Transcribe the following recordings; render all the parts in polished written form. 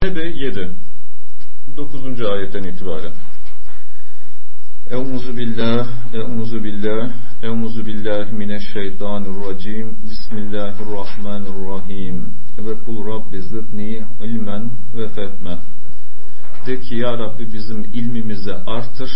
Tevbe 7 9. ayetten itibaren Euzu billahi mineşşeytanirracim. Bismillahirrahmanirrahim. Ve kul Rabbi zidni ilmen ve fehme. De ki ya Rabbi bizim ilmimizi artır,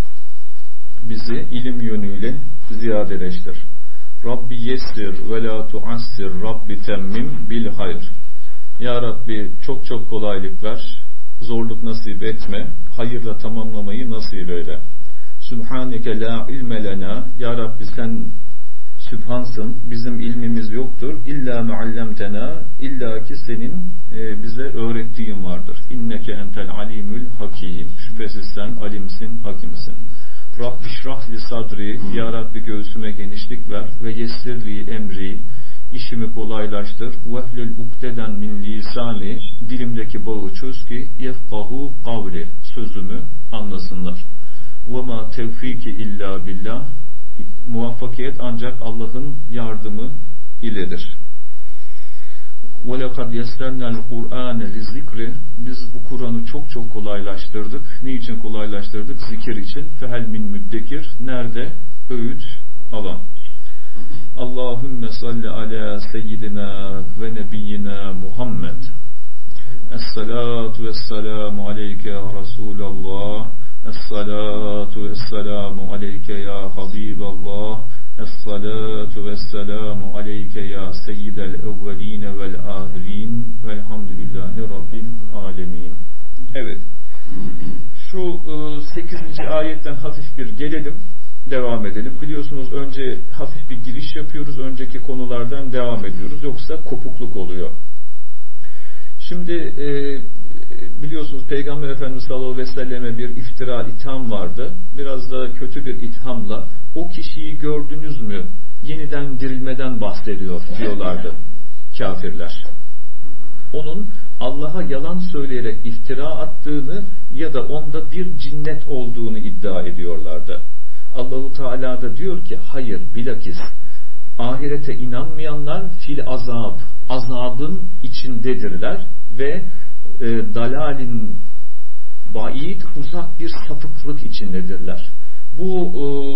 bizi ilim yönüyle ziyadeleştir. Rabbi yessir ve la tuassir, Rabbi temmim bil hayr. Ya Rabbi çok çok kolaylık ver, zorluk nasip etme, hayırla tamamlamayı nasip eyle. Subhaneke la ilme lena, ya Rabbi sen sübhansın, bizim ilmimiz yoktur. İlla meallemtena, illa ki senin bize öğrettiğin vardır. İnneke entel alimül hakim, şüphesiz sen alimsin, hakimsin. Rabbi şrah li sadri, ya Rabbi göğsüme genişlik ver ve yessirli emri, işimi kolaylaştır. Vehlül ukdeden min lisani, dilimdeki bağı çöz ki yefkahu kavli, sözümü anlasınlar. Ve ma tevfiki illa billah, muvaffakiyet ancak Allah'ın yardımı iledir. Ve lekad yessernel Kur'ane li zikri, biz bu Kur'an'ı çok çok kolaylaştırdık. Niçin kolaylaştırdık? Zikir için. Fehel min müddekir, nerede öğüt alan. Allahümme salli ala seyyidina ve nebiyyina Muhammed. Esselatu vesselamu aleyke ya Resulallah. Esselatu vesselamu aleyke ya Habiballah. Esselatu vesselamu aleyke ya seyyidel evveline vel ahirin. Velhamdülillahi Rabbil alemin. Evet. Şu 8. ayetten hafif bir gelelim. Devam edelim. Biliyorsunuz önce hafif bir giriş yapıyoruz. Önceki konulardan devam ediyoruz. Yoksa kopukluk oluyor. Şimdi biliyorsunuz Peygamber Efendimiz sallallahu aleyhi ve selleme bir iftira, itham vardı. Biraz da kötü bir ithamla o kişiyi gördünüz mü yeniden dirilmeden bahsediyor diyorlardı kafirler. Onun Allah'a yalan söyleyerek iftira attığını ya da onda bir cinnet olduğunu iddia ediyorlardı. Allahu Teala da diyor ki hayır, bilakis ahirete inanmayanlar fil azabın içindedirler ve dalalin baid, uzak bir sapıklık içindedirler. Bu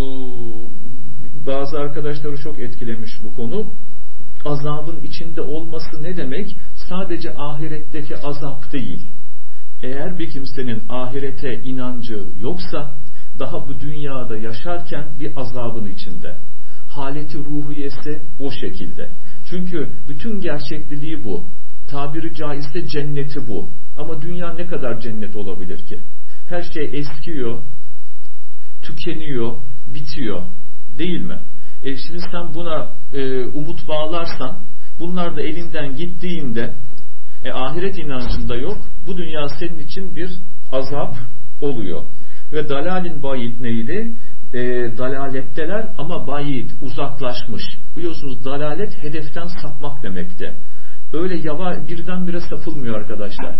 bazı arkadaşları çok etkilemiş bu konu. Azabın içinde olması ne demek? Sadece ahiretteki azap değil. Eğer bir kimsenin ahirete inancı yoksa daha bu dünyada yaşarken bir azabın içinde. Haleti ruhiyesi o şekilde. Çünkü bütün gerçekliliği bu. Tabiri caizse cenneti bu. Ama dünya ne kadar cennet olabilir ki? Her şey eskiyor, tükeniyor, bitiyor. Değil mi? Şimdi sen buna umut bağlarsan, bunlar da elinden gittiğinde ahiret inancında yok. Bu dünya senin için bir azap oluyor. Ve dalalin bayit neydi? Dalaletteler ama bayit, uzaklaşmış. Biliyorsunuz dalalet hedeften sapmak demekti. Öyle birdenbire sapılmıyor arkadaşlar.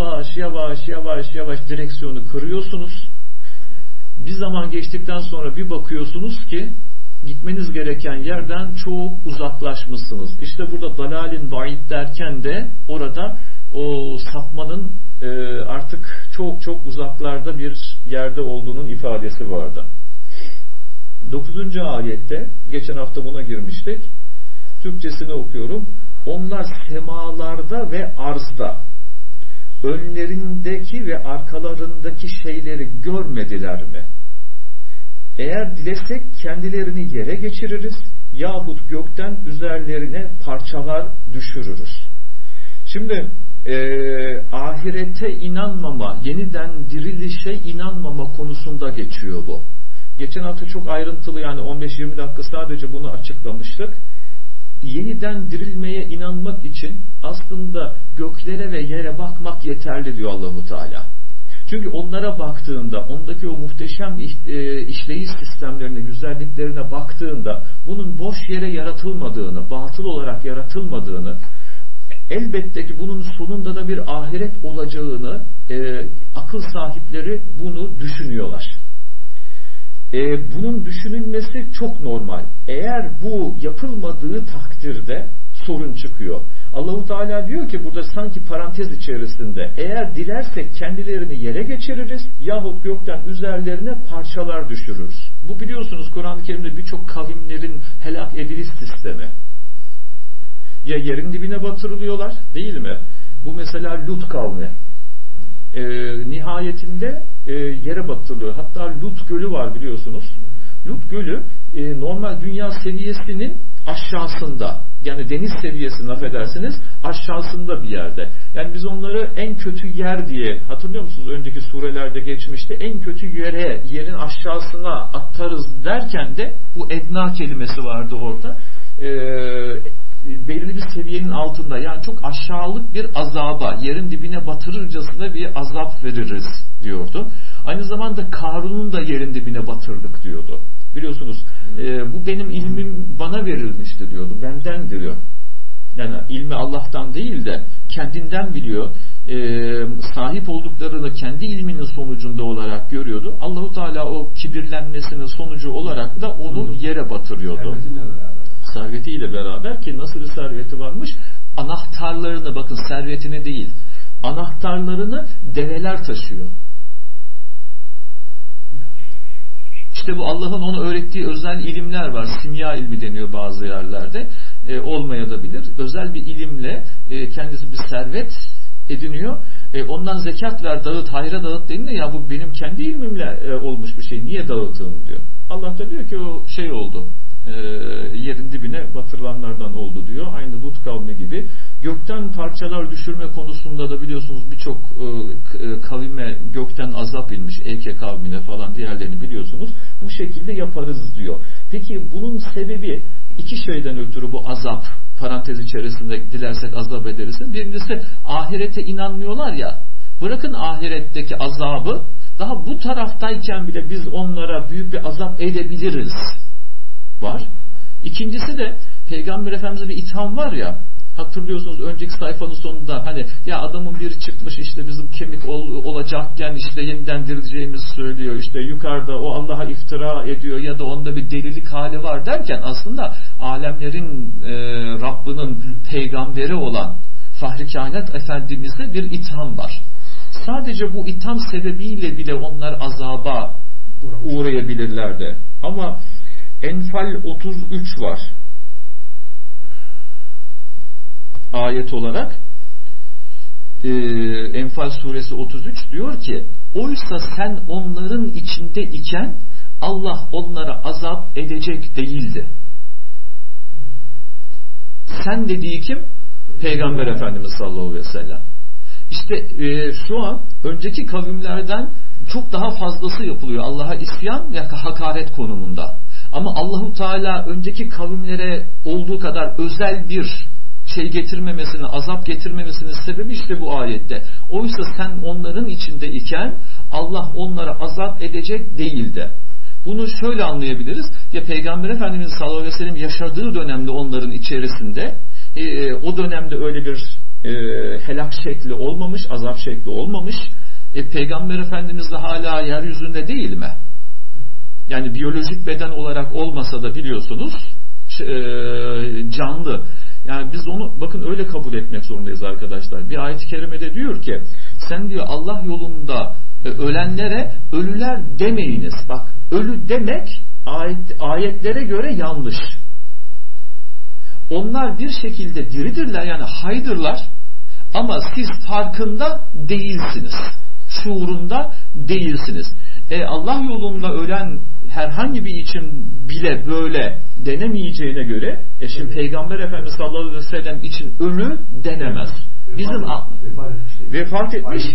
Yavaş direksiyonu kırıyorsunuz. Bir zaman geçtikten sonra bir bakıyorsunuz ki gitmeniz gereken yerden çok uzaklaşmışsınız. İşte burada dalalin bayit derken de orada o sapmanın artık çok uzaklarda bir yerde olduğunun ifadesi vardı. 9. ayette, geçen hafta buna girmiştik. Türkçesini okuyorum. Onlar semalarda ve arzda önlerindeki ve arkalarındaki şeyleri görmediler mi? Eğer dilesek kendilerini yere geçiririz yahut gökten üzerlerine parçalar düşürürüz. Şimdi ahirete inanmama, yeniden dirilişe inanmama konusunda geçiyor bu. Geçen hafta çok ayrıntılı, yani 15-20 dakika sadece bunu açıklamıştık. Yeniden dirilmeye inanmak için aslında göklere ve yere bakmak yeterli diyor Allahu Teala. Çünkü onlara baktığında, ondaki o muhteşem işleyiş sistemlerine, güzelliklerine baktığında bunun boş yere yaratılmadığını, batıl olarak yaratılmadığını, elbette ki bunun sonunda da bir ahiret olacağını akıl sahipleri bunu düşünüyorlar. Bunun düşünülmesi çok normal. Eğer bu yapılmadığı takdirde sorun çıkıyor. Allahu Teala diyor ki burada sanki parantez içerisinde, eğer dilersek kendilerini yere geçiririz yahut gökten üzerlerine parçalar düşürürüz. Bu biliyorsunuz Kur'an-ı Kerim'de birçok kavimlerin helak ediliş sistemi. Ya yerin dibine batırılıyorlar, değil mi? Bu mesela Lut kavmi. Nihayetinde yere batırılıyor. Hatta Lut Gölü var biliyorsunuz. Lut Gölü normal dünya seviyesinin aşağısında, yani deniz seviyesinin affedersiniz aşağısında bir yerde. Yani biz onları en kötü yer diye, hatırlıyor musunuz önceki surelerde geçmişti, en kötü yere, yerin aşağısına atarız derken de bu edna kelimesi vardı orada. Belirli bir seviyenin altında, yani çok aşağılık bir azaba, yerin dibine batırırcasına bir azap veririz diyordu. Aynı zamanda Karun'un da yerin dibine batırdık diyordu. Biliyorsunuz bu benim ilmim bana verilmişti diyordu, benden diyor. Yani ilmi Allah'tan değil de kendinden biliyor. Sahip olduklarını kendi ilminin sonucunda olarak görüyordu. Allahu Teala o kibirlenmesinin sonucu olarak da onu yere batırıyordu. Servetiyle beraber, ki nasıl bir serveti varmış? Anahtarlarını, bakın servetini değil, anahtarlarını develer taşıyor. İşte bu Allah'ın ona öğrettiği özel ilimler var. Simya ilmi deniyor bazı yerlerde. Olmayabilir. Özel bir ilimle kendisi bir servet ediniyor. Ondan zekat ver, dağıt, hayra dağıt deniliyor. Ya bu benim kendi ilmimle olmuş bir şey. Niye dağıtayım diyor. Allah da diyor ki o şey oldu. Yerin dibine batırılanlardan oldu diyor. Aynı Lut kavmi gibi. Gökten parçalar düşürme konusunda da biliyorsunuz birçok kavime gökten azap inmiş. Eke kavmine falan, diğerlerini biliyorsunuz. Bu şekilde yaparız diyor. Peki bunun sebebi iki şeyden ötürü bu azap, parantez içerisinde dilersek azap ederiz. Birincisi ahirete inanmıyorlar ya. Bırakın ahiretteki azabı, daha bu taraftayken bile biz onlara büyük bir azap edebiliriz var. İkincisi de Peygamber Efendimiz'e bir itham var ya, hatırlıyorsunuz önceki sayfanın sonunda, hani ya adamın biri çıkmış işte bizim kemik olacakken işte yeniden dirileceğimizi söylüyor, işte yukarıda o Allah'a iftira ediyor ya da onda bir delilik hali var derken, aslında alemlerin Rabbinin peygamberi olan Fahri Kainat Efendimiz'de bir itham var. Sadece bu itham sebebiyle bile onlar azaba uğrayabilirlerdi. Ama Enfal 33 var. Ayet olarak Enfal suresi 33 diyor ki, oysa sen onların içinde iken Allah onlara azap edecek değildi. Sen dediği kim? Peygamber Efendimiz sallallahu aleyhi ve sellem. İşte şu an önceki kavimlerden çok daha fazlası yapılıyor. Allah'a isyan ya hakaret konumunda. Ama Allahu Teala önceki kavimlere olduğu kadar özel bir şey getirmemesinin, azap getirmemesinin sebebi işte bu ayette. Oysa sen onların içinde iken Allah onlara azap edecek değildi. Bunu şöyle anlayabiliriz. Ya Peygamber Efendimiz sallallahu aleyhi ve sellem yaşadığı dönemde onların içerisinde o dönemde öyle bir helak şekli olmamış, azap şekli olmamış. Peygamber Efendimiz de hala yeryüzünde değil mi? Yani biyolojik beden olarak olmasa da biliyorsunuz canlı. Yani biz onu bakın öyle kabul etmek zorundayız arkadaşlar. Bir ayet-i kerimede diyor ki, sen diyor Allah yolunda ölenlere ölüler demeyiniz. Bak, ölü demek ayetlere göre yanlış. Onlar bir şekilde diridirler, yani haydırlar, ama siz farkında değilsiniz. Şuurunda değilsiniz. Allah yolunda ölen herhangi bir için bile böyle denemeyeceğine göre şimdi Peygamber Efendimiz sallallahu aleyhi ve sellem için ölü denemez. Bizim vefat etmiş.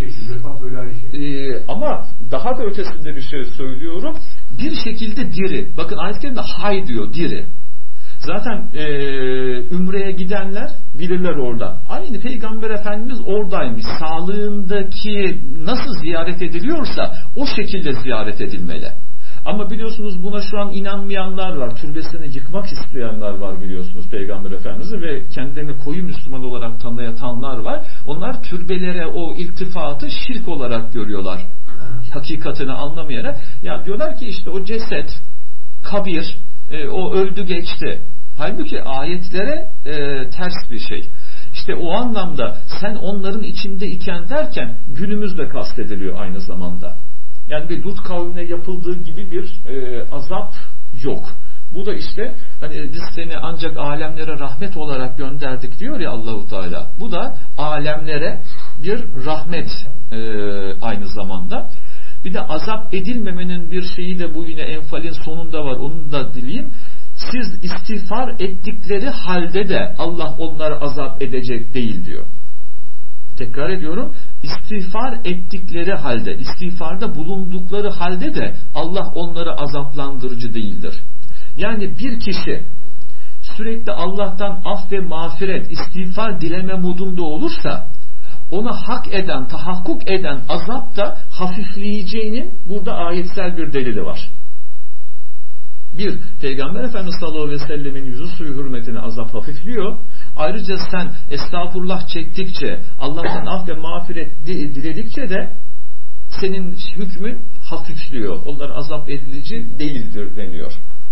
Ama daha da ötesinde bir şey söylüyorum. Bir şekilde diri. Bakın ayet-i kerimde hay diyor, diri. Zaten Ümre'ye gidenler bilirler orada. Aynı Peygamber Efendimiz oradaymış. Sağlığındaki nasıl ziyaret ediliyorsa o şekilde ziyaret edilmeli. Ama biliyorsunuz buna şu an inanmayanlar var. Türbesini yıkmak isteyenler var biliyorsunuz Peygamber Efendimiz'i ve kendilerini koyu Müslüman olarak tanıyanlar var. Onlar türbelere o iltifatı şirk olarak görüyorlar. Hakikatini anlamayarak. Ya diyorlar ki işte o ceset, kabir, o öldü geçti. Halbuki ayetlere ters bir şey. İşte İşte o anlamda sen onların içinde iken derken günümüzde kastediliyor aynı zamanda. Yani bir Lut kavmine yapıldığı gibi bir azap yok. Bu da işte hani biz seni ancak alemlere rahmet olarak gönderdik diyor ya Allahu Teala. Bu da alemlere bir rahmet aynı zamanda. Bir de azap edilmemenin bir şeyi de bu yine Enfal'in sonunda var. Onu da dileyim. Siz istiğfar ettikleri halde de Allah onları azap edecek değil diyor. Tekrar ediyorum. İstiğfar ettikleri halde, istiğfarda bulundukları halde de Allah onları azaplandırıcı değildir. Yani bir kişi sürekli Allah'tan af ve mağfiret, istiğfar dileme modunda olursa ona hak eden, tahakkuk eden azap da hafifleyeceğinin burada ayetsel bir delili var. Bir, Peygamber Efendimiz sallallahu aleyhi ve sellemin yüzü suyu hürmetine azap hafifliyor. Ayrıca sen estağfurullah çektikçe, Allah'tan af ve mağfiret diledikçe de senin hükmün hafifliyor. Onlar azap edici değildir deniyor.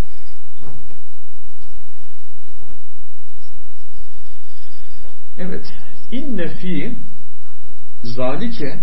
Evet. İnne fi zalike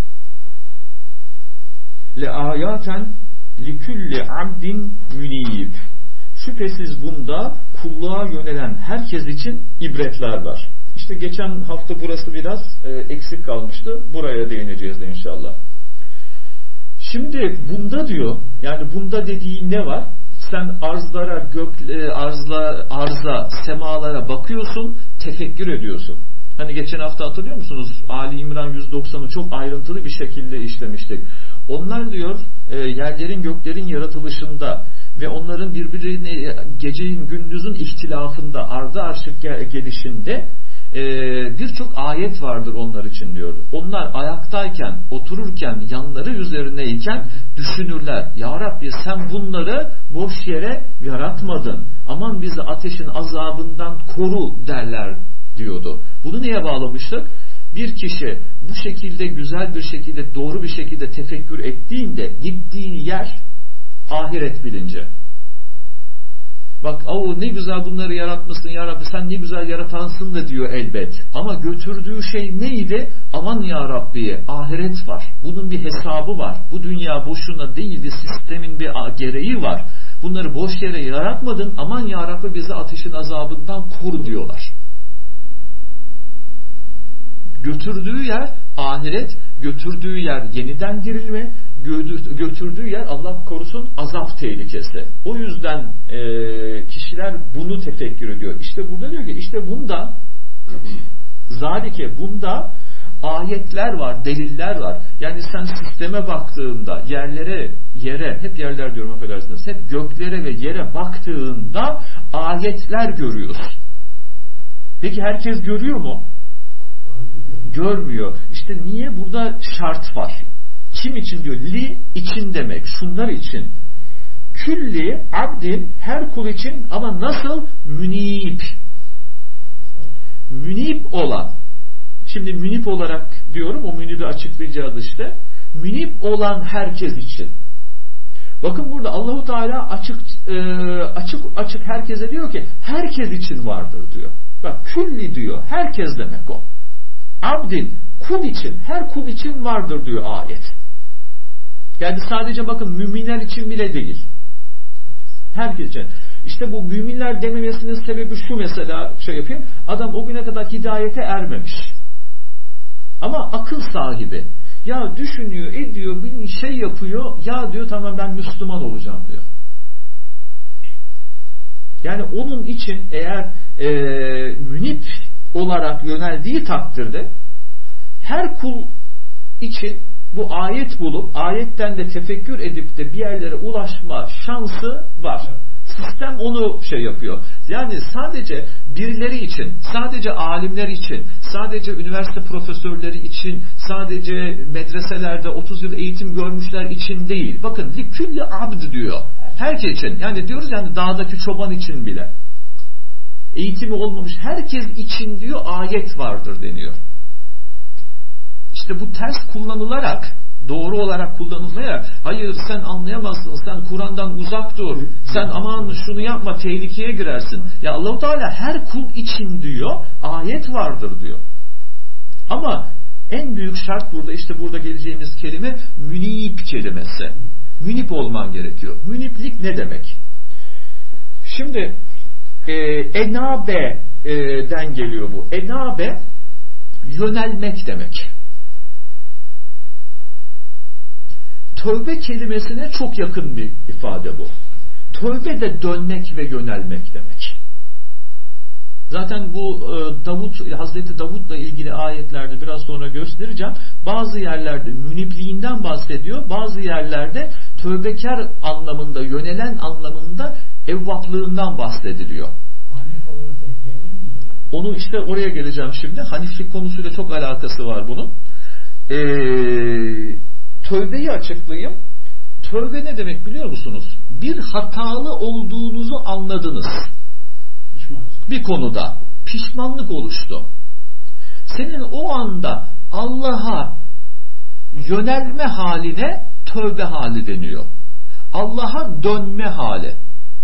le ayaten likulli abdin münib. Şüphesiz bunda kulluğa yönelen herkes için ibretler var. İşte geçen hafta burası biraz eksik kalmıştı. Buraya değineceğiz de inşallah. Şimdi bunda diyor, yani bunda dediği ne var? Sen arzlara, arza, semalara bakıyorsun, tefekkür ediyorsun. Hani geçen hafta hatırlıyor musunuz? Ali İmran 190'ı çok ayrıntılı bir şekilde işlemiştik. Onlar diyor yerlerin göklerin yaratılışında ve onların birbirine gecenin gündüzün ihtilafında, ardı arşık gelişinde birçok ayet vardır onlar için diyor. Onlar ayaktayken, otururken, yanları üzerineyken düşünürler. Ya Rabbi sen bunları boş yere yaratmadın. Aman bizi ateşin azabından koru derler diyordu. Bunu neye bağlamıştık? Bir kişi bu şekilde güzel bir şekilde, doğru bir şekilde tefekkür ettiğinde gittiği yer ahiret bilinci. Bak ne güzel bunları yaratmışsın ya Rabbi, sen ne güzel yaratansın da diyor elbet. Ama götürdüğü şey neydi? Aman ya Rabbi, ahiret var. Bunun bir hesabı var. Bu dünya boşuna değil, bir sistemin bir gereği var. Bunları boş yere yaratmadın, aman ya Rabbi bizi ateşin azabından koru diyorlar. Götürdüğü yer ahiret, götürdüğü yer yeniden dirilme, götürdüğü yer Allah korusun azap tehlikesi. O yüzden kişiler bunu tefekkür ediyor. İşte burada diyor ki işte bunda zalike, bunda ayetler var, deliller var. Yani sen sisteme baktığında yere, hep yerler diyorum affedersiniz, hep göklere ve yere baktığında ayetler görüyorsun. Peki herkes görüyor mu? Görmüyor. İşte niye? Burada şart var. Kim için diyor? Li için demek. Şunlar için. Külli abdin, her kul için, ama nasıl? Münib. Münib olan. Şimdi münib olarak diyorum, o münibi açıklayacağız işte. Münib olan herkes için. Bakın burada Allahu Teala açık herkese diyor ki herkes için vardır diyor. Bak külli diyor. Herkes demek o. Abdin, kul için, her kul için vardır diyor ayet. Yani sadece bakın müminler için bile değil. Herkes için. İşte bu müminler dememesinin sebebi şu, mesela yapayım. Adam o güne kadar hidayete ermemiş. Ama akıl sahibi. Ya düşünüyor, ediyor, bir şey yapıyor. Ya diyor tamam ben Müslüman olacağım diyor. Yani onun için eğer münip olarak yöneldiği takdirde her kul için bu ayet bulup ayetten de tefekkür edip de bir yerlere ulaşma şansı var. Sistem onu yapıyor. Yani sadece birileri için, sadece alimler için, sadece üniversite profesörleri için, sadece medreselerde 30 yıl eğitim görmüşler için değil. Bakın likülli abd diyor. Herkes için. Yani diyoruz yani dağdaki çoban için bile. Eğitimi olmamış herkes için diyor ayet vardır deniyor. İşte bu ters kullanılarak doğru olarak kullanılmaya, hayır sen anlayamazsın, sen Kur'an'dan uzak dur, sen aman şunu yapma, tehlikeye girersin. Ya Allah-u Teala her kul için diyor, ayet vardır diyor. Ama en büyük şart burada, işte burada geleceğimiz kelime münip kelimesi. Münip olman gerekiyor. Müniplik ne demek? Şimdi enabe'den geliyor bu. Enabe yönelmek demek. Tövbe kelimesine çok yakın bir ifade bu. Tövbe de dönmek ve yönelmek demek. Zaten bu Hazreti Davud'la ilgili ayetlerde biraz sonra göstereceğim. Bazı yerlerde münipliğinden bahsediyor. Bazı yerlerde tövbekar anlamında, yönelen anlamında evvaplığından bahsediliyor. Onu işte oraya geleceğim şimdi. Haniflik konusuyla çok alakası var bunun. Tövbeyi açıklayayım. Tövbe ne demek biliyor musunuz? Bir hatalı olduğunuzu anladınız. Bir konuda pişmanlık oluştu. Senin o anda Allah'a yönelme haline tövbe hali deniyor. Allah'a dönme hali.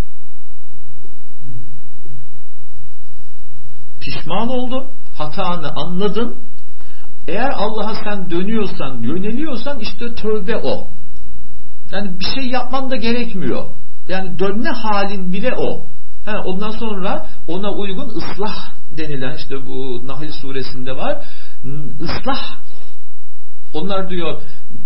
Pişman oldun, hatanı anladın. Eğer Allah'a sen dönüyorsan, yöneliyorsan işte tövbe o. Yani bir şey yapman da gerekmiyor. Yani dönme halin bile o. Ondan sonra ona uygun ıslah denilen, işte bu Nahl suresinde var. Islah. Onlar diyor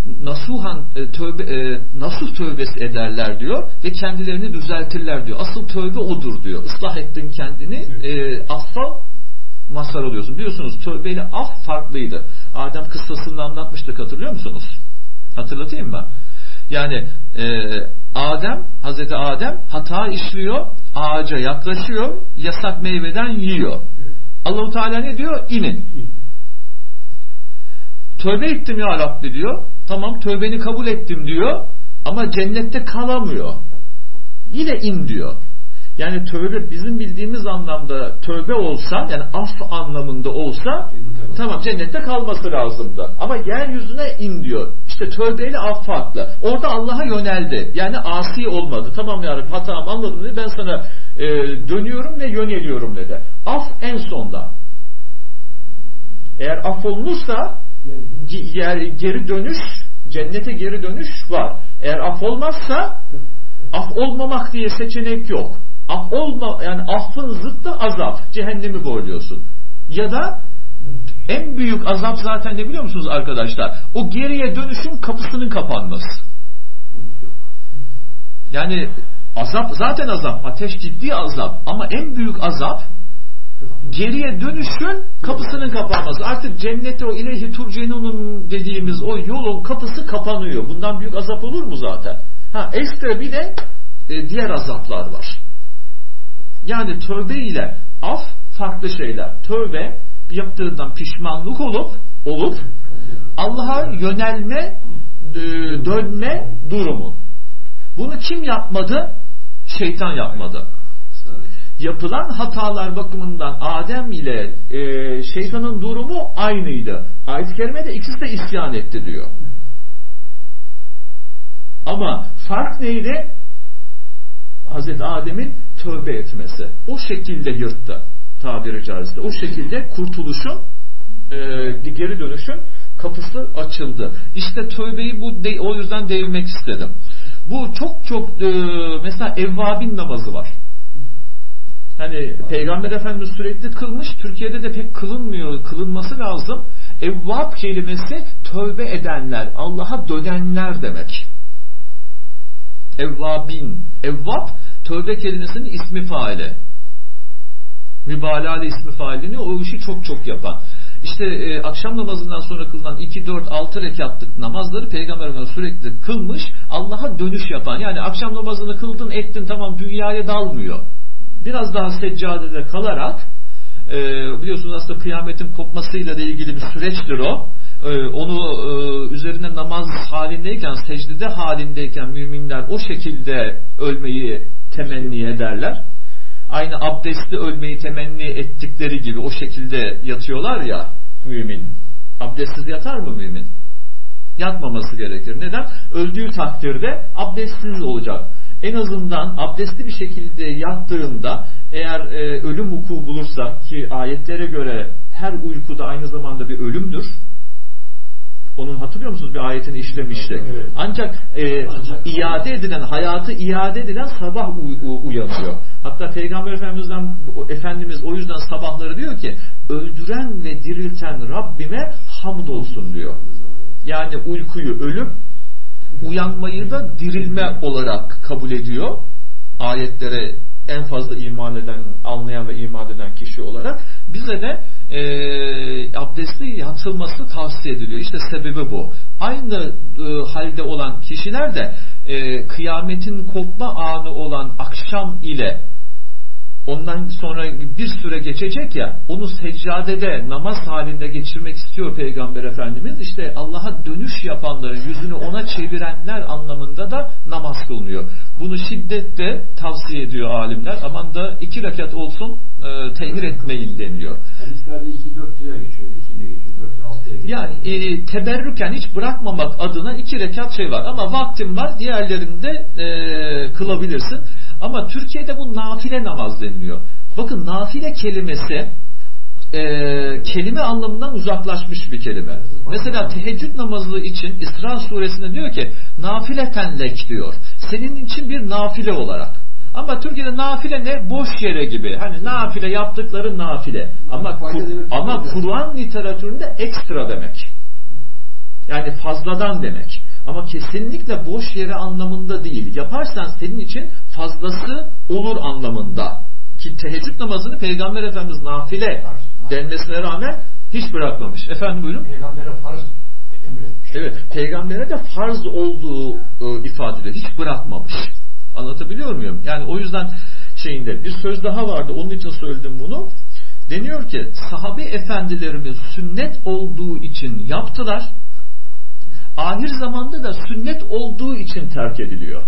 nasuh tövbesi ederler diyor ve kendilerini düzeltirler diyor. Asıl tövbe odur diyor. Islah ettin kendini, affa mazhar oluyorsun. Biliyorsunuz tövbeyle af farklıydı. Adem kıssasını anlatmıştık, hatırlıyor musunuz? Hatırlatayım mı? Yani Hazreti Adem hata işliyor, ağaca yaklaşıyor, yasak meyveden yiyor. Evet. Allah-u Teala ne diyor? İnin. Tövbe ettim ya Rabbi diyor. Tamam, tövbeni kabul ettim diyor. Ama cennette kalamıyor. Yine in diyor. Yani tövbe bizim bildiğimiz anlamda tövbe olsa, yani af anlamında olsa tamam, cennette kalması lazımdı. Ama yeryüzüne in diyor. İşte tövbeyle af farklı. Orada Allah'a yöneldi. Yani asi olmadı. Tamam ya Rabbi, hatamı anladım dedi. Ben sana dönüyorum ve yöneliyorum dedi. Af en sonda. Eğer af olunursa geri dönüş, cennete geri dönüş var. Eğer af olmazsa, af olmamak diye seçenek yok. Af yani affın zıttı azap. Cehennemi boyluyorsun. Ya da en büyük azap zaten ne biliyor musunuz arkadaşlar? O geriye dönüşün kapısının kapanması. Yani azap zaten azap. Ateş ciddi azap. Ama en büyük azap geriye dönüşün kapısının kapanması. Artık cennete, o ileyhi turcenunun dediğimiz o yolun kapısı kapanıyor. Bundan büyük azap olur mu zaten? Ekstra bir de diğer azaplar var. Yani tövbe ile af farklı şeyler. Tövbe yaptığından pişmanlık olup Allah'a yönelme, dönme durumu. Bunu kim yapmadı? Şeytan yapmadı. Yapılan hatalar bakımından Adem ile şeytanın durumu aynıydı. Ayet-i kerimede ikisi de isyan etti diyor. Ama fark neydi? Hazreti Adem'in tövbe etmesi. O şekilde yırttı, tabiri caizse. O şekilde kurtuluşun, geri dönüşün kapısı açıldı. İşte tövbeyi o yüzden değinmek istedim. Bu çok mesela evvabin namazı var. Hani Peygamber Efendimiz sürekli kılmış, Türkiye'de de pek kılınmıyor, kılınması lazım. Evvab kelimesi tövbe edenler, Allah'a dönenler demek. Evvabin. Evvab tövbe kelimesinin ismi faili. Mübalağalı ismi failini, o işi çok yapan. İşte akşam namazından sonra kılınan 2, 4, 6 rekatlık namazları Peygamber Efendimiz sürekli kılmış, Allah'a dönüş yapan. Yani akşam namazını kıldın ettin, tamam, dünyaya dalmıyor. Biraz daha seccadede kalarak, biliyorsunuz aslında kıyametin kopmasıyla ilgili bir süreçtir o. Onu üzerine namaz halindeyken, secdede halindeyken müminler o şekilde ölmeyi temenni ederler. Aynı abdestli ölmeyi temenni ettikleri gibi o şekilde yatıyorlar ya mümin. Abdestsiz yatar mı mümin? yatmaması gerekir. Neden? Öldüğü takdirde abdestsiz olacak. En azından abdestli bir şekilde yattığında eğer ölüm vuku bulursa, ki ayetlere göre her uykuda aynı zamanda bir ölümdür. Onun hatırlıyor musunuz? Bir ayetini işlemiştik. Evet. Ancak iade edilen, hayatı iade edilen sabah uyanıyor. Hatta Peygamber Efendimiz o yüzden sabahları diyor ki, öldüren ve dirilten Rabbime hamdolsun diyor. Yani uykuyu ölüm, uyanmayı da dirilme olarak kabul ediyor. Ayetlere en fazla iman eden, anlayan ve iman eden kişi olarak bize de abdestli yatılması tavsiye ediliyor. İşte sebebi bu. Aynı halde olan kişiler de kıyametin kopma anı olan akşam ile ondan sonra bir süre geçecek ya, onu seccadede namaz halinde geçirmek istiyor Peygamber Efendimiz. İşte Allah'a dönüş yapanların, yüzünü ona çevirenler anlamında da namaz kılınıyor. Bunu şiddetle tavsiye ediyor alimler. Aman da 2 rekat olsun tehir etmeyin deniliyor. Hadislerde 2-4 geçiyor, 2'de geçiyor, 4-6'ya geçiyor. Yani teberrüken hiç bırakmamak adına 2 rekat şey var. Ama vaktim var, diğerlerinde kılabilirsin. Ama Türkiye'de bu nafile namaz deniliyor. Bakın nafile kelimesi kelime anlamından uzaklaşmış bir kelime. Mesela teheccüd namazı için İsra suresinde diyor ki nafileten lek diyor. Senin için bir nafile olarak. Ama Türkiye'de nafile ne? Boş yere gibi. Hani nafile yaptıkları nafile. Ama Kur'an literatüründe ekstra demek. Yani fazladan demek. Ama kesinlikle boş yere anlamında değil. Yaparsan senin için fazlası olur anlamında. Ki teheccüd namazını Peygamber Efendimiz nafile denmesine rağmen hiç bırakmamış. Efendim buyurun. Peygamber'e farz emretmiş. Evet, peygambere de farz olduğu ifade ediyor. Hiç bırakmamış. Anlatabiliyor muyum? Yani o yüzden şeyinde bir söz daha vardı. Onun için söyledim bunu. Deniyor ki sahabe efendilerimiz sünnet olduğu için yaptılar. Ahir zamanda da sünnet olduğu için terk ediliyor.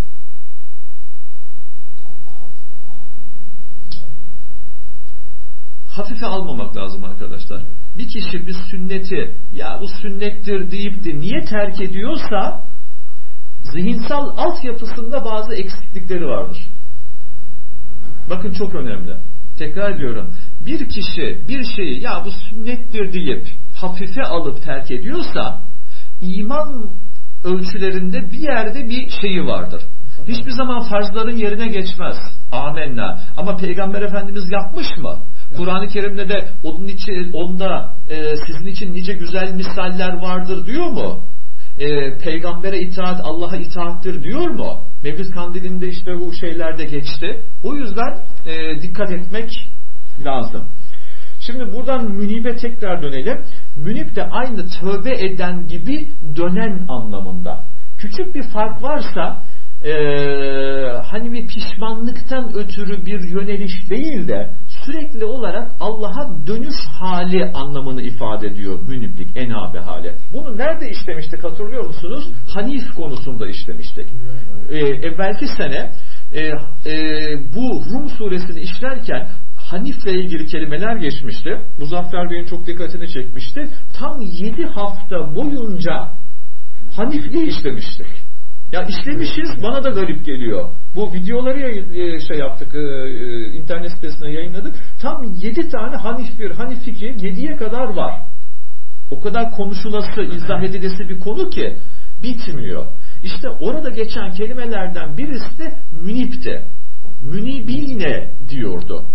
Hafife almamak lazım arkadaşlar. Bir kişi bir sünneti ya bu sünnettir deyip de niye terk ediyorsa zihinsel altyapısında bazı eksiklikleri vardır. Bakın çok önemli. Tekrar ediyorum. Bir kişi bir şeyi ya bu sünnettir deyip hafife alıp terk ediyorsa iman ölçülerinde bir yerde bir şeyi vardır. Hiçbir zaman farzların yerine geçmez. Amenna. Ama Peygamber Efendimiz yapmış mı? Kur'an-ı Kerim'de de onda sizin için nice güzel misaller vardır diyor mu? Peygambere itaat Allah'a itaattir diyor mu? Mevlid Kandili'nde işte bu şeylerde geçti. O yüzden dikkat etmek lazım. Şimdi buradan münibe tekrar dönelim. Münib de aynı tövbe eden gibi dönen anlamında. Küçük bir fark varsa hani bir pişmanlıktan ötürü bir yöneliş değil de sürekli olarak Allah'a dönüş hali anlamını ifade ediyor müniblik, enabe hali. Bunu nerede işlemiştik hatırlıyor musunuz? Hanif konusunda işlemiştik. Evvelki sene bu Rum suresini işlerken Hanif'le ilgili kelimeler geçmişti. Muzaffer Bey'in çok dikkatini çekmişti. Tam 7 hafta boyunca Hanif'le işlemiştik. Ya işlemişiz, bana da garip geliyor. Bu videoları şey yaptık, internet sitesine yayınladık. Tam 7 tane Hanif 1, Hanif 2, 7'ye kadar var. O kadar konuşulası, izah edilesi bir konu ki bitmiyor. İşte orada geçen kelimelerden birisi de münipti. Münibine diyordu.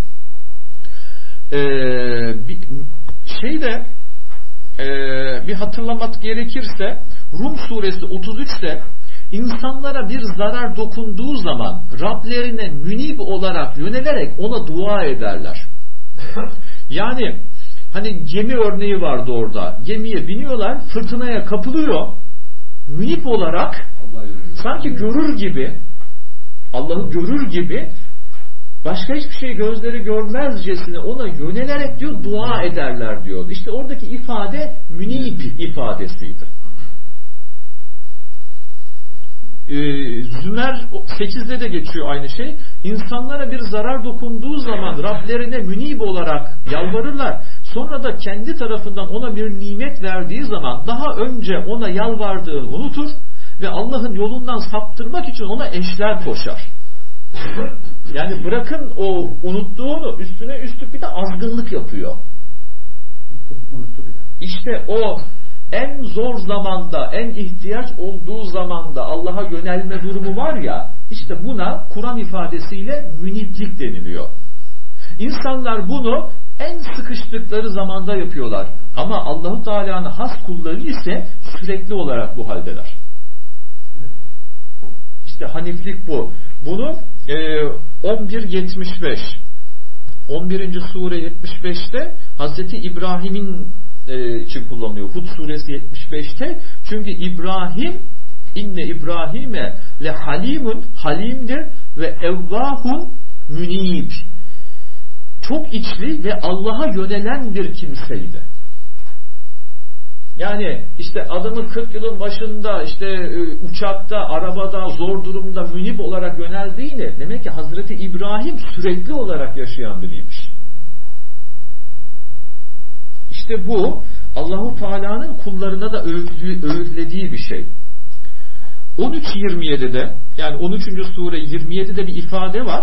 Bir hatırlamak gerekirse Rum suresi 33'te insanlara bir zarar dokunduğu zaman Rablerine münib olarak yönelerek ona dua ederler. Yani hani gemi örneği vardı orada. Gemiye biniyorlar, fırtınaya kapılıyor. Münib olarak sanki görür gibi, Allah'ı görür gibi başka hiçbir şey gözleri görmezcesine ona yönelerek diyor dua ederler diyor. İşte oradaki ifade münib ifadesiydi. Zümer 8'de de geçiyor aynı şey. İnsanlara bir zarar dokunduğu zaman Rablerine münib olarak yalvarırlar. sonra da kendi tarafından ona bir nimet verdiği zaman daha önce ona yalvardığını unutur ve Allah'ın yolundan saptırmak için ona eşler koşar. Yani bırakın o unuttuğunu, üstüne üstlük bir de azgınlık yapıyor. İşte o en zor zamanda, en ihtiyaç olduğu zamanda Allah'a yönelme durumu var ya, işte buna Kur'an ifadesiyle müniplik deniliyor. İnsanlar bunu en sıkıştıkları zamanda yapıyorlar. Ama Allah-u Teala'nın has kulları ise sürekli olarak bu haldeler. İşte haniflik bu. Bunu 11.75 11. sure 75'te Hazreti İbrahim'in için kullanılıyor. Hud suresi 75'te. Çünkü İbrahim, inne İbrahim'e le halimun, halimdir ve evvahun münib. Çok içli ve Allah'a yönelen bir kimseydi. Yani işte adamın 40 yılın başında işte uçakta, arabada, zor durumda münib olarak yöneldiğini, demek ki Hazreti İbrahim sürekli olarak yaşayan biriymiş. İşte bu Allahu Teala'nın kullarına da öğütlediği bir şey. 13.27'de, yani 13. sure 27'de bir ifade var.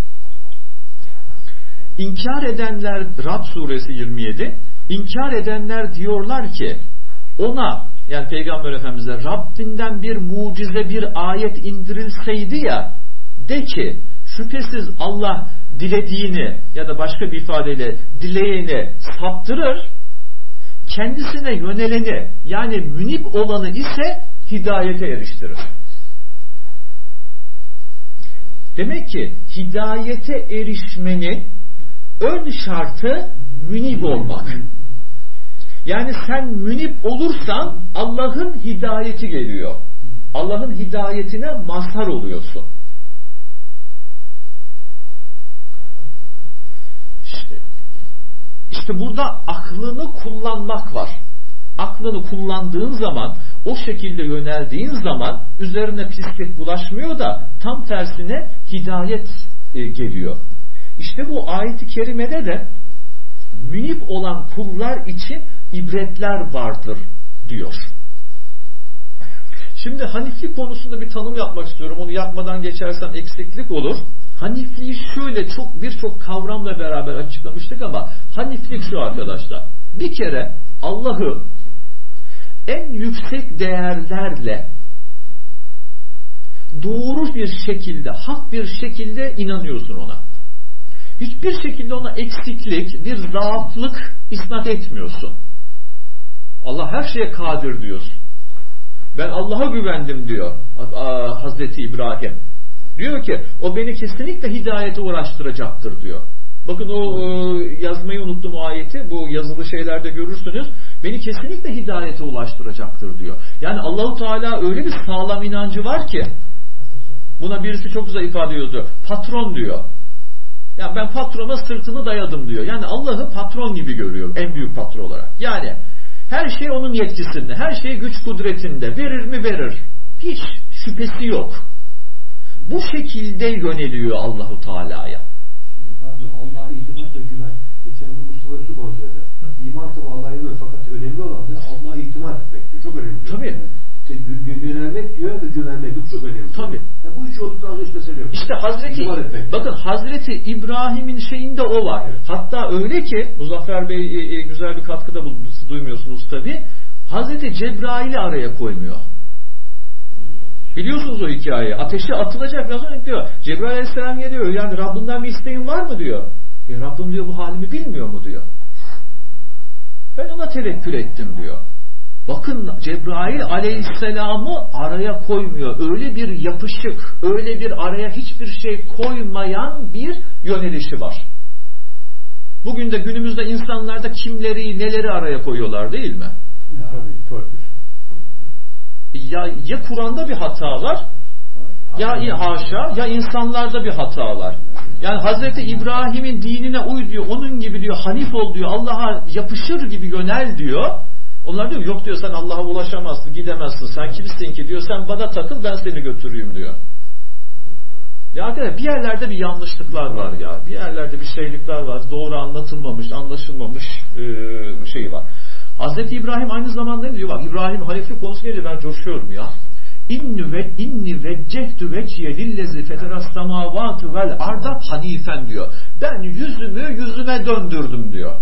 İnkar edenler, Rad suresi 27, inkar edenler diyorlar ki ona, yani Peygamber Efendimiz'e Rabbinden bir mucize, bir ayet indirilseydi ya, de ki şüphesiz Allah dilediğini ya da başka bir ifadeyle dileyeni saptırır, kendisine yöneleni, yani münip olanı ise hidayete eriştirir. Demek ki hidayete erişmenin ön şartı münip olmak. Yani sen münip olursan Allah'ın hidayeti geliyor. Allah'ın hidayetine mazhar oluyorsun. İşte burada aklını kullanmak var. Aklını kullandığın zaman, o şekilde yöneldiğin zaman üzerine pislik bulaşmıyor da tam tersine hidayet geliyor. İşte bu ayet-i kerimede de münip olan kullar için ibretler vardır diyor. Şimdi haniflik konusunda bir tanım yapmak istiyorum. Onu yapmadan geçersem eksiklik olur. Hanifliği şöyle birçok kavramla beraber açıklamıştık ama haniflik şu arkadaşlar. Bir kere Allah'ı en yüksek değerlerle doğru bir şekilde, hak bir şekilde inanıyorsun ona. Hiçbir şekilde ona eksiklik, bir zaaflık isnat etmiyorsun. Allah her şeye kadir diyorsun. Ben Allah'a güvendim diyor Hazreti İbrahim. Diyor ki o beni kesinlikle hidayete uğraştıracaktır diyor. Bakın o yazmayı unuttum o ayeti. Bu yazılı şeylerde görürsünüz. Beni kesinlikle hidayete ulaştıracaktır diyor. Yani Allahu Teala öyle bir sağlam inancı var ki, buna birisi çok güzel ifade ediyordu. Patron diyor. Yani ben patrona sırtını dayadım diyor. Yani Allah'ı patron gibi görüyor. En büyük patron olarak. Yani her şey onun yetkisinde. Her şey güç kudretinde. Verir mi verir. Hiç şüphesi yok. Bu şekilde yöneliyor Allahu Teala'ya. Pardon, Allah'a itimat ve güven. Geçen gün Mustafa şu kontrol eder. İman tabi Allah'a inanıyor fakat önemli olan da Allah'a itimat etmek diyor. Çok önemli. Tabii. Yönelmek diyor ve güvenmek. Bu çok önemli. Tabii. Yani bu üç olduktan sonra hiç mesele yok. İşte Hazreti İbrahim'in şeyinde o var. Evet. Hatta öyle ki Muzaffer Bey güzel bir katkıda bulundu. Duymuyorsunuz tabii. Hazreti Cebrail'i araya koymuyor. Biliyorsunuz o hikayeyi. Ateşe atılacak biraz önce diyor. Cebrail Aleyhisselam geliyor. Yani Rabbinden bir isteğin var mı diyor. Rabbim diyor bu halimi bilmiyor mu diyor. Ben ona tevekkül ettim diyor. Bakın Cebrail Aleyhisselam'ı araya koymuyor. Öyle bir yapışık, öyle bir araya hiçbir şey koymayan bir yönelişi var. Bugün de günümüzde insanlarda kimleri, neleri araya koyuyorlar değil mi? Ya Kur'an'da bir hata var, ya haşa, ya insanlarda bir hata var. Yani Hazreti İbrahim'in dinine uy diyor, onun gibi diyor, hanif ol diyor, Allah'a yapışır gibi yönel diyor. Onlar diyor yok diyor, sen Allah'a ulaşamazsın, gidemezsin, sen kimsin ki diyor, sen bana takıl, ben seni götüreyim diyor. Ya arkadaşlar bir yerlerde bir yanlışlıklar var ya. Bir yerlerde bir şeylikler var. Doğru anlatılmamış, anlaşılmamış şey var. Hazreti İbrahim aynı zamanda ne diyor? Bak İbrahim Hanefi konusu gelince ben coşuyorum ya. İnni veccehtu veciye lillezi feteras semavati vel arda hanifen diyor. Ben yüzüme döndürdüm diyor.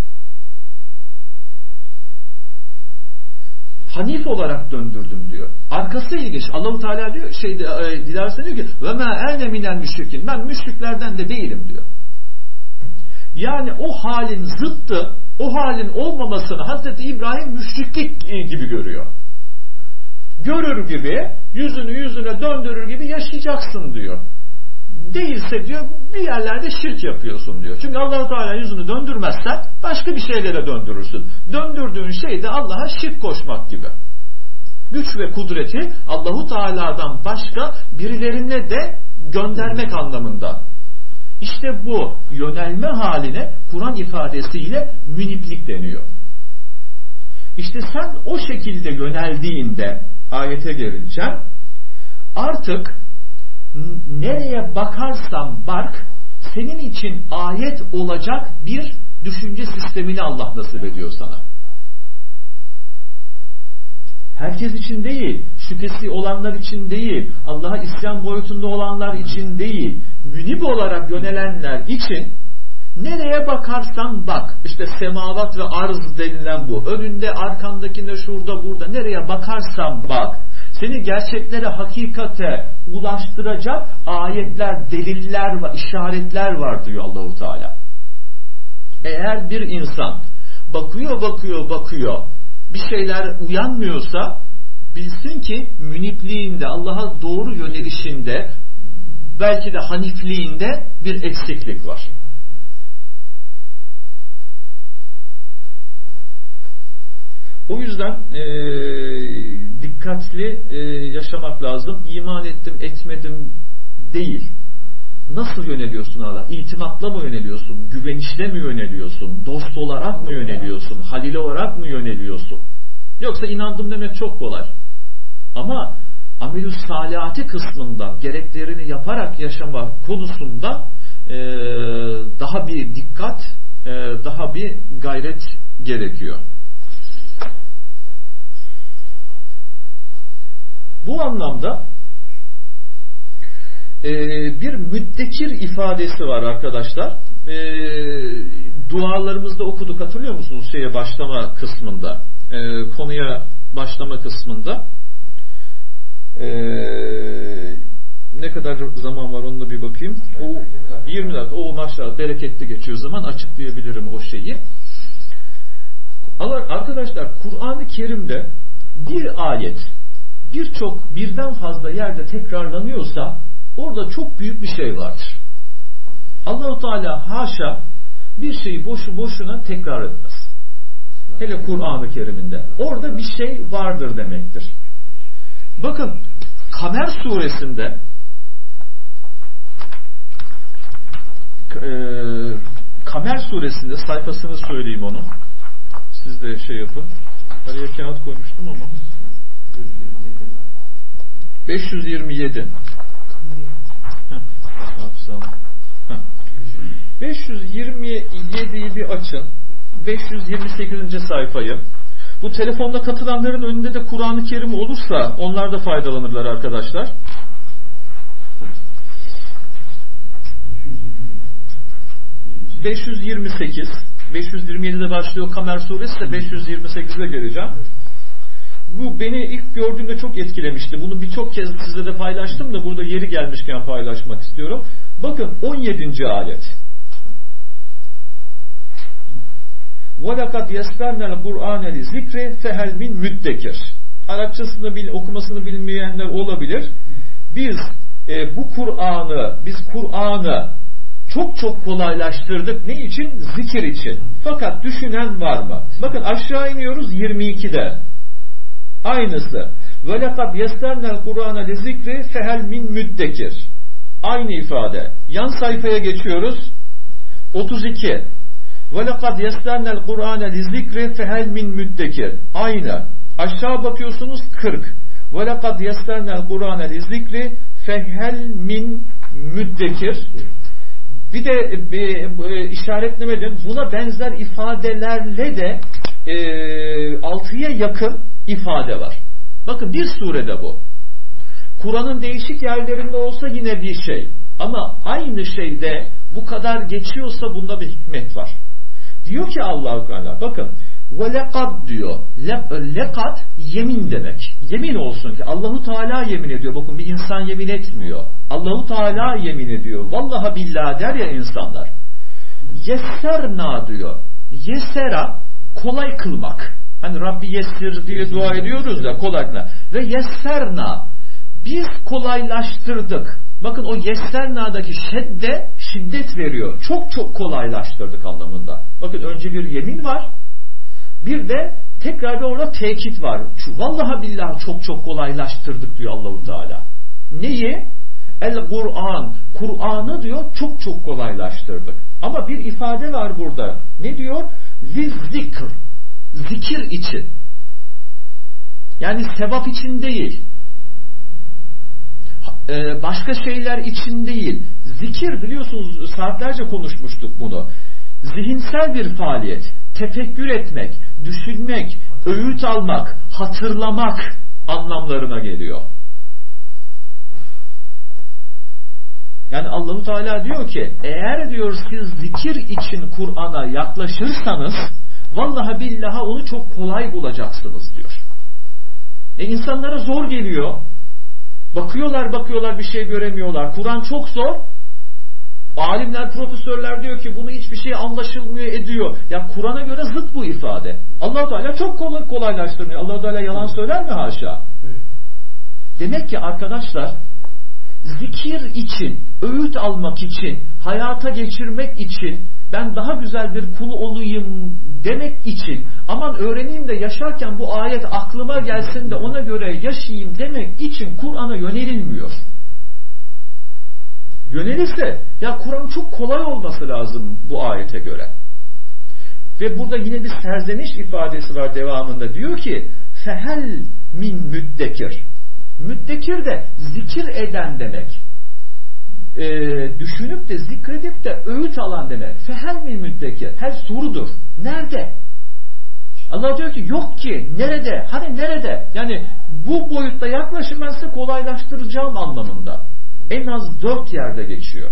Hanif olarak döndürdüm diyor. Arkası ilginç. Allah-u Teala diyor, dilerse diyor ki ve ma ene minel müşrikin. Ben müşriklerden de değilim diyor. Yani o halin zıttı, o halin olmamasını Hazreti İbrahim müşriklik gibi görüyor. Görür gibi, yüzüne döndürür gibi yaşayacaksın diyor. Değilse diyor bir yerlerde şirk yapıyorsun diyor. Çünkü Allah-u Teala yüzünü döndürmezsen başka bir şeylere döndürürsün. Döndürdüğün şey de Allah'a şirk koşmak gibi. Güç ve kudreti Allah-u Teala'dan başka birilerine de göndermek anlamında. İşte bu yönelme haline Kur'an ifadesiyle müniplik deniyor. İşte sen o şekilde yöneldiğinde ayete geleceğim. Artık nereye bakarsan bak senin için ayet olacak bir düşünce sistemini Allah nasip ediyor sana. Herkes için değil, şüphesi olanlar için değil, Allah'a isyan boyutunda olanlar için değil, münib olarak yönelenler için nereye bakarsan bak, işte semavat ve arz denilen bu, önünde, arkandakinde, şurada, burada, nereye bakarsan bak, seni gerçeklere, hakikate ulaştıracak ayetler, deliller ve işaretler var diyor Allah-u Teala. Eğer bir insan bakıyor, bir şeyler uyanmıyorsa bilsin ki münipliğinde, Allah'a doğru yönelişinde, belki de hanifliğinde bir eksiklik var. O yüzden dikkatli yaşamak lazım. İman ettim, etmedim değil. Nasıl yöneliyorsun Allah'a? İtimatla mı yöneliyorsun? Güvenişle mi yöneliyorsun? Dost olarak mı yöneliyorsun? Halil olarak mı yöneliyorsun? Yoksa inandım demek çok kolay. Ama amelü salihati kısmında gereklerini yaparak yaşama konusunda daha bir dikkat, daha bir gayret gerekiyor. Bu anlamda bir müddekir ifadesi var arkadaşlar. Dualarımızda okuduk, hatırlıyor musunuz? Başlama kısmında, konuya başlama kısmında. Ne kadar zaman var onunla bir bakayım. 20 dakika. O maşallah bereketli geçiyor zaman, açıklayabilirim o şeyi. Arkadaşlar Kur'an-ı Kerim'de bir ayet birden fazla yerde tekrarlanıyorsa orada çok büyük bir şey vardır. Allah-u Teala haşa bir şeyi boşuna tekrar etmez. Hele Kur'an-ı Kerim'inde. Orada bir şey vardır demektir. Bakın Kamer suresinde Kamer suresinde sayfasını söyleyeyim onu. Siz de yapın. Araya kağıt koymuştum ama 527 527'yi bir açın. 528. sayfayı. Bu telefonda katılanların önünde de Kur'an-ı Kerim olursa onlar da faydalanırlar arkadaşlar. 528 527'de başlıyor Kamer suresi de 528'de geleceğim. Bu beni ilk gördüğümde çok etkilemişti. Bunu birçok kez sizle de paylaştım da burada yeri gelmişken paylaşmak istiyorum. Bakın 17. ayet. وَلَقَدْ يَسْفَرْنَا الْقُرْآنَ لِذِكْرِ فَهَلْ مِنْ مُدَّكِرِ. Arapçasını okumasını bilmeyenler olabilir. Biz Kur'an'ı çok kolaylaştırdık. Ne için? Zikir için. Fakat düşünen var mı? Bakın aşağı iniyoruz 22'de. Aynısı. وَلَقَدْ يَسْفَرْنَا الْقُرْآنَ لِذِكْرِ فَهَلْ مِنْ مُدَّكِرِ. Aynı ifade. Yan sayfaya geçiyoruz. 32. وَلَقَدْ يَسْتَرْنَا الْقُرْآنَ لِذِكْرِ فَهَلْ مِنْ مُدَّكِرِ. Aynı. Aşağı bakıyorsunuz 40. وَلَقَدْ يَسْتَرْنَا الْقُرْآنَ لِذِكْرِ فَهَلْ مِنْ müddekir. Bir de işaretlemedim. Buna benzer ifadelerle de 6'ya yakın ifade var. Bakın bir surede bu. Kur'an'ın değişik yerlerinde olsa yine bir şey. Ama aynı şeyde bu kadar geçiyorsa bunda bir hikmet var. Diyor ki Allah-u Teala, bakın وَلَقَدْ diyor. Lekad yemin demek. Yemin olsun ki Allahu Teala yemin ediyor. Bakın bir insan yemin etmiyor. Allahu Teala yemin ediyor. Vallahi billahi der ya insanlar. Yesserna diyor. Yesera kolay kılmak. Hani Rabbi yessir diye dua ediyoruz ya, kolay kılmak. Ve yesserna biz kolaylaştırdık. Bakın o yesserna'daki şedde şiddet veriyor. Çok çok kolaylaştırdık anlamında. Bakın önce bir yemin var. Bir de tekrar da orada tekit var. Vallahi billahi çok çok kolaylaştırdık diyor Allahu Teala. Neyi? El-Kur'an. Kur'an'ı diyor çok çok kolaylaştırdık. Ama bir ifade var burada. Ne diyor? Lizzikr. Zikir için. Yani sevap için değil. Başka şeyler için değil. Zikir, biliyorsunuz saatlerce konuşmuştuk bunu. Zihinsel bir faaliyet. Tefekkür etmek, düşünmek, öğüt almak, hatırlamak anlamlarına geliyor. Yani Allah-u Teala diyor ki, eğer diyor siz zikir için Kur'an'a yaklaşırsanız vallahi billahi onu çok kolay bulacaksınız diyor. İnsanlara zor geliyor. Bakıyorlar bir şey göremiyorlar. Kur'an çok zor. Alimler, profesörler diyor ki bunu hiçbir şey anlaşılmıyor ediyor. Ya Kur'an'a göre zıt bu ifade. Allah-u Teala çok kolaylaştırmıyor. Allah-u Teala yalan söyler mi? Haşa. Evet. Demek ki arkadaşlar zikir için, öğüt almak için, hayata geçirmek için, ben daha güzel bir kul olayım demek için, aman öğreneyim de yaşarken bu ayet aklıma gelsin de ona göre yaşayayım demek için Kur'an'a yönelilmiyor. Yönelirse ya Kur'an çok kolay olması lazım bu ayete göre. Ve burada yine bir serzeniş ifadesi var devamında. Diyor ki fehel min müddekir. Müddekir de zikir eden demek. Düşünüp de zikredip de öğüt alan demek. Fehel min müddekir. Her sorudur. Nerede? Allah diyor ki yok ki. Nerede? Hani nerede? Yani bu boyutta yaklaşım ben size kolaylaştıracağım anlamında. En az 4 yerde geçiyor.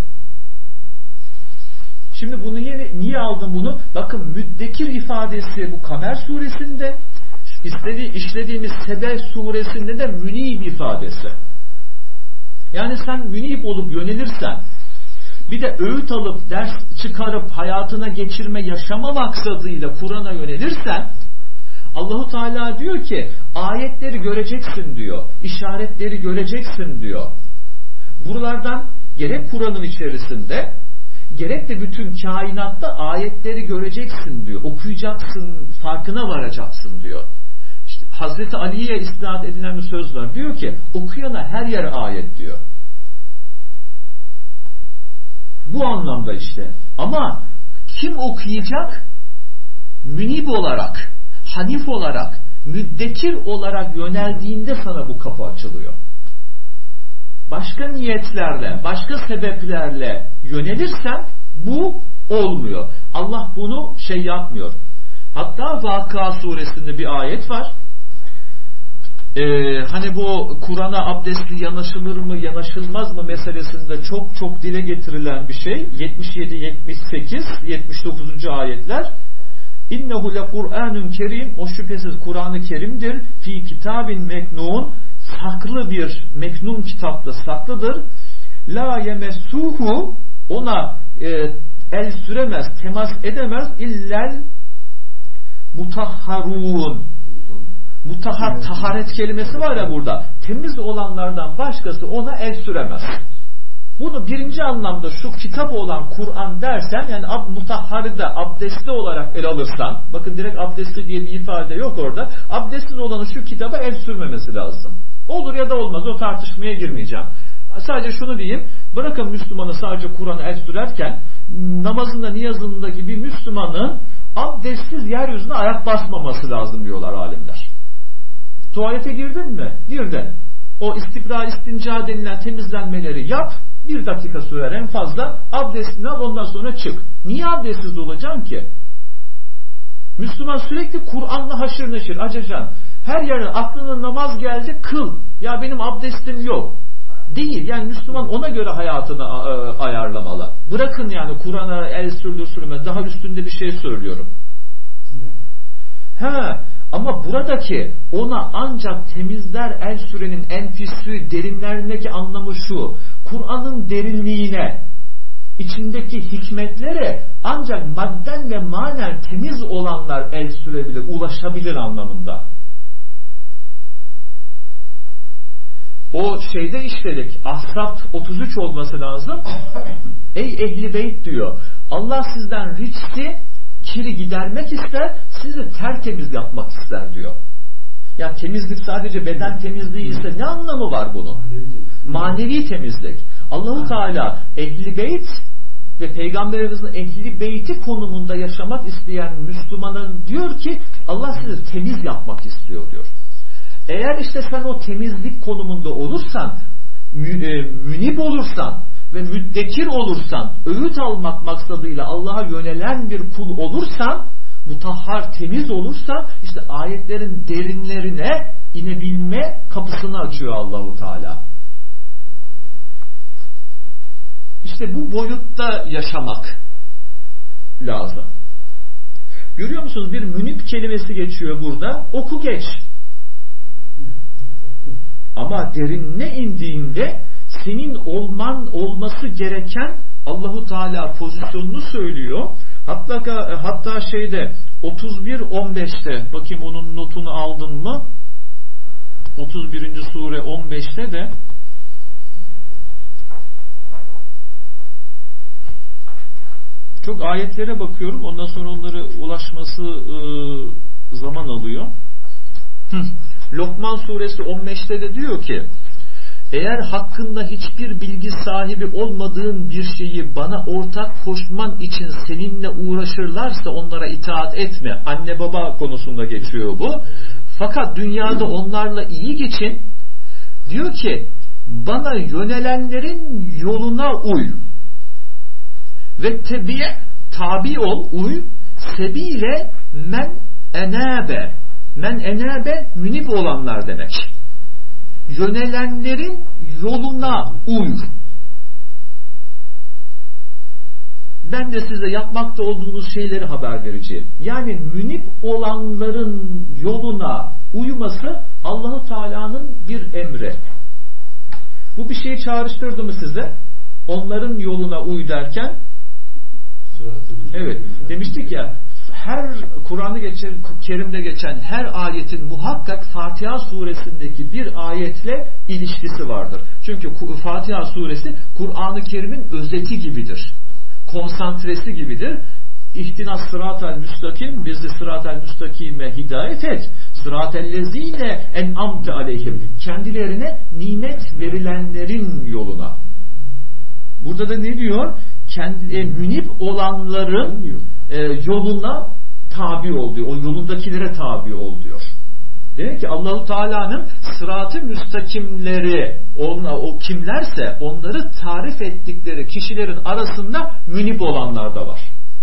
Şimdi bunu niye aldım bunu? Bakın müddekir ifadesi bu Kamer suresinde, işlediğimiz Sebe suresinde de münib ifadesi. Yani sen münib olup yönelirsen, bir de öğüt alıp ders çıkarıp hayatına geçirme, yaşama maksadıyla Kur'an'a yönelirsen, Allahu Teala diyor ki ayetleri göreceksin diyor, işaretleri göreceksin diyor. Buralardan gerek Kur'an'ın içerisinde gerek de bütün kainatta ayetleri göreceksin diyor. Okuyacaksın, farkına varacaksın diyor. İşte Hazreti Ali'ye isnat edilen bir söz var. Diyor ki okuyana her yer ayet diyor. Bu anlamda işte. Ama kim okuyacak? Münib olarak, hanif olarak, müddekir olarak yöneldiğinde sana bu kapı açılıyor. Başka niyetlerle, başka sebeplerle yönelirsen bu olmuyor. Allah bunu yapmıyor. Hatta Vakıa suresinde bir ayet var. Hani bu Kur'an'a abdestli yanaşılır mı, yanaşılmaz mı meselesinde çok çok dile getirilen bir şey. 77, 78, 79. ayetler. İnnehu le Kur'anun kerim, o şüphesiz Kur'an-ı Kerim'dir. Fi kitabin meknun, saklı bir meknun kitapta saklıdır. La yemessuhu, ona el süremez, temas edemez illel mutahharun. Mutahhar, taharet kelimesi var ya burada. Temiz olanlardan başkası ona el süremez. Bunu birinci anlamda şu kitap olan Kur'an dersen, yani mutahharı da abdestli olarak el alırsan, bakın direkt abdestli diye bir ifade yok orada. Abdestsiz olanın şu kitaba el sürmemesi lazım. Olur ya da olmaz, o tartışmaya girmeyeceğim. Sadece şunu diyeyim, bırakın Müslümanı sadece Kur'an'a el sürerken, namazında, niyazındaki bir Müslümanın abdestsiz yeryüzüne ayak basmaması lazım diyorlar alimler. Tuvalete girdin mi? Girdin. O istikrar, istinca denilen temizlenmeleri yap. 1 dakika sürer en fazla. Abdestini al, ondan sonra çık. Niye abdestsiz olacaksın ki? Müslüman sürekli Kur'an'la haşır neşir, açacaksın. Her yere aklına namaz geldi, kıl. Ya benim abdestim yok. Değil. Yani Müslüman ona göre hayatını ayarlamalı. Bırakın yani Kur'an'a el sürdürme. Daha üstünde bir şey söylüyorum. Ama buradaki ona ancak temizler el sürenin enfisi, derinlerindeki anlamı şu. Kur'an'ın derinliğine, içindeki hikmetlere ancak madden ve manen temiz olanlar el sürebilir, ulaşabilir anlamında. O şeyde işledik. Ahzab 33 olması lazım. Ey ehli beyt diyor. Allah sizden ritsi, kiri gidermek ister, sizi tertemiz yapmak ister diyor. Ya temizlik sadece beden temizliği ise ne anlamı var bunun? Manevi temizlik. Allahu Teala ehli beyt ve Peygamberimizin ehli beyti konumunda yaşamak isteyen Müslümanın diyor ki Allah sizi temiz yapmak istiyor diyor. Eğer işte sen o temizlik konumunda olursan, münip olursan ve müddekir olursan, öğüt almak maksadıyla Allah'a yönelen bir kul olursan, mutahhar, temiz olursa işte ayetlerin derinlerine inebilme kapısını açıyor Allahu Teala. İşte bu boyutta yaşamak lazım. Görüyor musunuz? Bir münip kelimesi geçiyor burada. Oku geç. Ama derinine indiğinde senin olması gereken Allahu Teala pozisyonunu söylüyor. Hatta şeyde 31-15'te bakayım onun notunu aldın mı? 31. sure 15'te de çok ayetlere bakıyorum. Ondan sonra onlara ulaşması zaman alıyor. Lokman suresi 15'te de diyor ki eğer hakkında hiçbir bilgi sahibi olmadığın bir şeyi bana ortak koşman için seninle uğraşırlarsa onlara itaat etme. Anne baba konusunda geçiyor bu. Fakat dünyada onlarla iyi geçin. Diyor ki bana yönelenlerin yoluna uy. Ve tabi ol, uy. Sebile men enabe. Men enabe münib olanlar demek. Yönelenlerin yoluna uy. Ben de size yapmakta olduğunuz şeyleri haber vereceğim. Yani münib olanların yoluna uyması Allah-u Teala'nın bir emri. Bu bir şeyi çağrıştırdı mı size? Onların yoluna uy derken evet demiştik ya her Kur'an-ı Kerim'de geçen her ayetin muhakkak Fatiha suresindeki bir ayetle ilişkisi vardır. Çünkü Fatiha suresi Kur'an-ı Kerim'in özeti gibidir. Konsantresi gibidir. İhtinas sıratel müstakim, bizi sıratel müstakime hidayet et. Sıratellezine en'amte aleyhim. Kendilerine nimet verilenlerin yoluna. Burada da ne diyor? Münip olanların yoluna tabi ol diyor. O yolundakilere tabi ol diyor. Demek ki Allahu Teala'nın sırat-ı müstakimleri o kimlerse onları tarif ettikleri kişilerin arasında münip olanlar da var.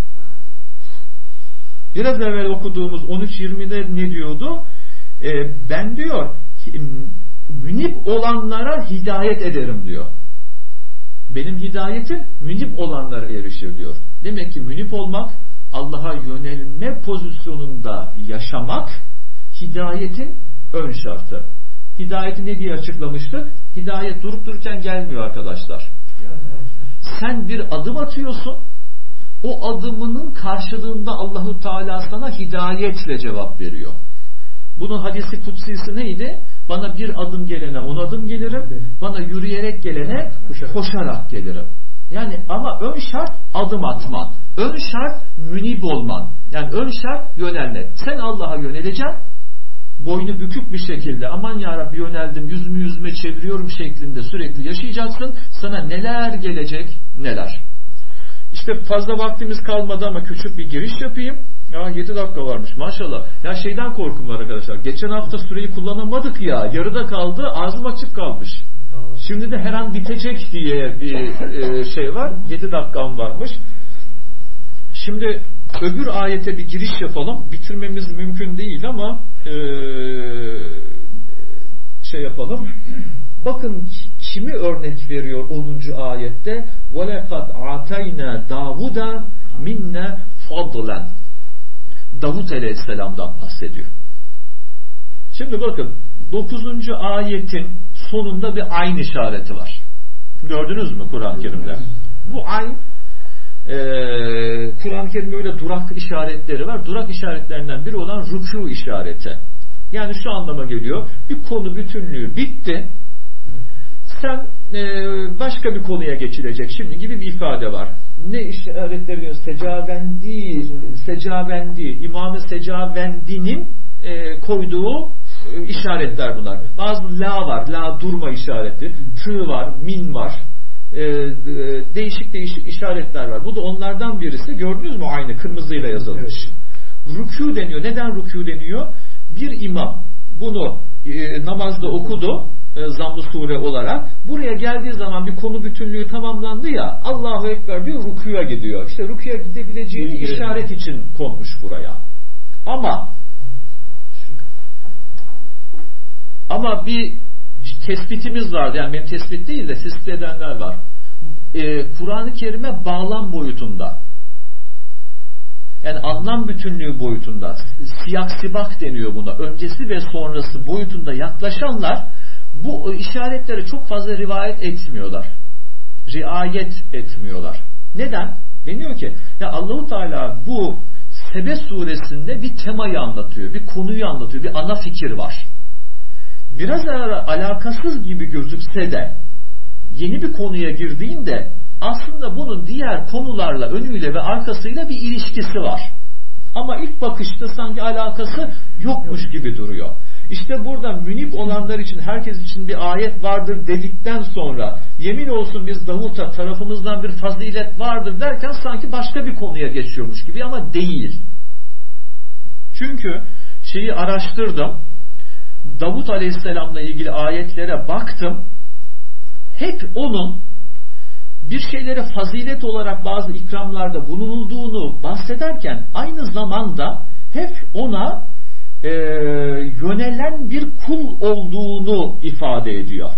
Biraz evvel okuduğumuz 13-20'de ne diyordu? Ben diyor münip olanlara hidayet ederim diyor. Benim hidayetim münip olanlara erişir diyor. Demek ki münip olmak, Allah'a yönelme pozisyonunda yaşamak hidayetin ön şartı. Hidayeti ne diye açıklamıştık? Hidayet durup dururken gelmiyor arkadaşlar. Sen bir adım atıyorsun, o adımının karşılığında Allahu Teala sana hidayetle cevap veriyor. Bunun hadisi kutsisi neydi? Bana bir adım gelene 10 adım gelirim, bana yürüyerek gelene koşarak gelirim. Yani ama ön şart adım atman, ön şart münib olman, yani ön şart yönelmek. Sen Allah'a yöneleceksin, boynu bükük bir şekilde aman yarabbi yöneldim, yüzümü yüzüme çeviriyorum şeklinde sürekli yaşayacaksın. Sana neler gelecek neler. İşte fazla vaktimiz kalmadı ama küçük bir giriş yapayım. Ya 7 dakika varmış maşallah. Ya şeyden korkum var arkadaşlar. Geçen hafta süreyi kullanamadık ya. Yarıda kaldı. Ağzım açık kalmış. Şimdi de her an bitecek diye bir şey var. 7 dakikam varmış. Şimdi öbür ayete bir giriş yapalım. Bitirmemiz mümkün değil ama şey yapalım. Bakın kimi örnek veriyor 10. ayette? وَلَقَدْ عَتَيْنَا دَاوُدَ مِنَّ فَضْلًا. Davut Aleyhisselam'dan bahsediyor. Şimdi bakın 9. ayetin sonunda bir ayn işareti var. Gördünüz mü Kur'an-ı Kerim'de? Bu ayn Kur'an-ı Kerim'de öyle durak işaretleri var. Durak işaretlerinden biri olan rükû işareti. Yani şu anlama geliyor. Bir konu bütünlüğü bitti. Sen başka bir konuya geçilecek şimdi gibi bir ifade var. Ne işaretleri diyor? Secavendi, İmam-ı Secavendi'nin koyduğu işaretler bunlar. Bazı la var, la durma işareti, tı var, min var, değişik işaretler var. Bu da onlardan birisi. Gördünüz mü? Aynı kırmızıyla yazılmış. Rükû deniyor. Neden rükû deniyor? Bir imam bunu namazda okudu, Zamm-ı Sure olarak. Buraya geldiği zaman bir konu bütünlüğü tamamlandı ya, Allahu Ekber diyor, rükûya gidiyor. İşte rükûya gidebileceğini işaret için konmuş buraya. Ama bir tespitimiz vardı. Yani benim tespit değil de tespit edenler var. Kur'an-ı Kerim'e bağlam boyutunda, yani anlam bütünlüğü boyutunda, siyak sibak deniyor buna, öncesi ve sonrası boyutunda yaklaşanlar bu işaretlere çok fazla rivayet etmiyorlar. Riayet etmiyorlar. Neden? Deniyor ki ya Allah-u Teala bu Sebe suresinde bir temayı anlatıyor, bir konuyu anlatıyor, bir ana fikir var. Biraz alakasız gibi gözükse de yeni bir konuya girdiğinde aslında bunun diğer konularla, önüyle ve arkasıyla bir ilişkisi var. Ama ilk bakışta sanki alakası yokmuş gibi duruyor. İşte burada münip olanlar için, herkes için bir ayet vardır dedikten sonra, yemin olsun biz Davut'a tarafımızdan bir fazilet vardır derken sanki başka bir konuya geçiyormuş gibi, ama değil. Çünkü şeyi araştırdım, Davut Aleyhisselam'la ilgili ayetlere baktım, hep onun bir şeylere fazilet olarak bazı ikramlarda bulunulduğunu bahsederken aynı zamanda hep ona yönelen bir kul olduğunu ifade ediyor.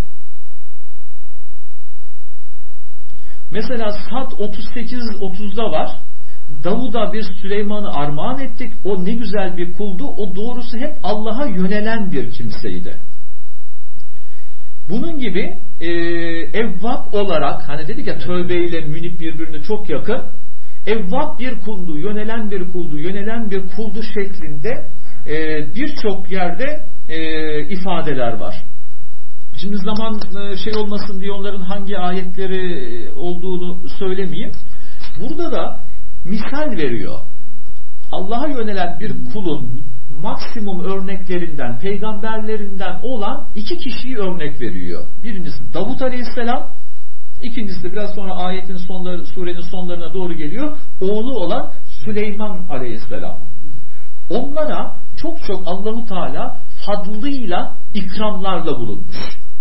Mesela Sad 38-30'da var. Davud'a bir Süleyman'ı armağan ettik. O ne güzel bir kuldu. O doğrusu hep Allah'a yönelen bir kimseydi. Bunun gibi evvab olarak, hani dedik ya tövbe ile münip birbirine çok yakın, evvab bir kuldu, yönelen bir kuldu, yönelen bir kuldu şeklinde birçok yerde ifadeler var. Şimdi zaman şey olmasın diye onların hangi ayetleri olduğunu söylemeyeyim. Burada da misal veriyor. Allah'a yönelen bir kulun maksimum örneklerinden, peygamberlerinden olan 2 kişiyi örnek veriyor. Birincisi Davut Aleyhisselam, ikincisi biraz sonra ayetin sonları, surenin sonlarına doğru geliyor, oğlu olan Süleyman Aleyhisselam. Onlara çok çok Allahu Teala fadlıyla, ikramlarla bulunmuş.